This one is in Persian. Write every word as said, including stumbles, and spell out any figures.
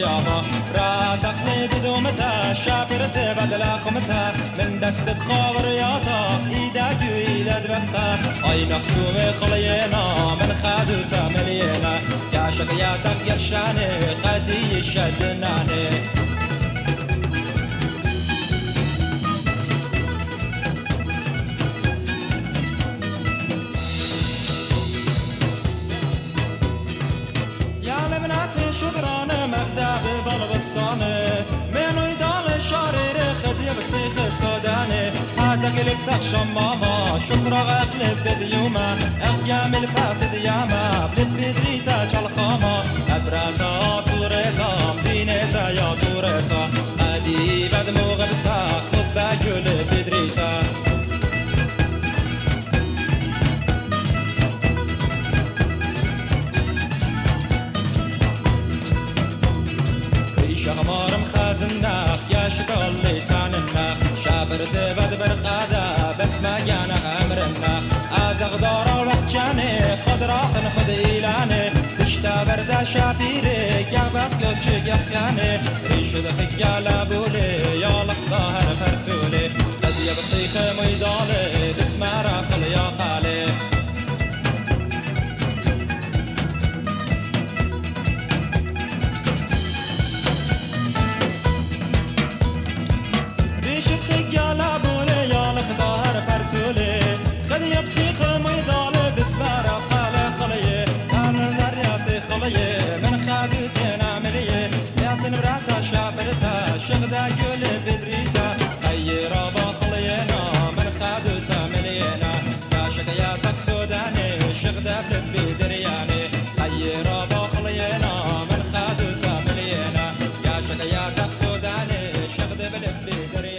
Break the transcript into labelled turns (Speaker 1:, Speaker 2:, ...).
Speaker 1: ياما راتق ندومتا شابرت بدل خمتا من دست خاور ياتا إيدك وإيدك بختا أي نختوم خلينا من خادو تملينا يا شقياتك يرشاني قدي يشدناني شدرانه مبدأ بالبصانه منو يدال شارير خدي بسيخ سوداني هذا قلب تخشم ماما شكرا غقلب بديوما اقيام الفات دياما بلبدريتا جالخاما ابراتا طوريتا مدينيتا يا طوريتا ادي بدمو غبتا خد باجول بدريتا شغمارم خازناخ يا شكالي تانناخ شابرت بد برقادا بس ما جانا امرناخ ازغ دارا وقت جاني خد راخن خد ايلاني تشتا بردا شابيري يغبط قدش يحكاني ريش دخك يا لابولي يا لخضاهر فرتولي قد يبصيخ ميدالي بسما راخل يا قالي من خادتنا مليه يعطن براتا شابرتا شغدا جول بدريتا خيرا باخلينا من خادتا ملينا يا شقياتك سوداني شغدا بلبي درياني خيرا باخلينا من خادتا ملينا يا شقياتك سوداني شغدا بلبي درياني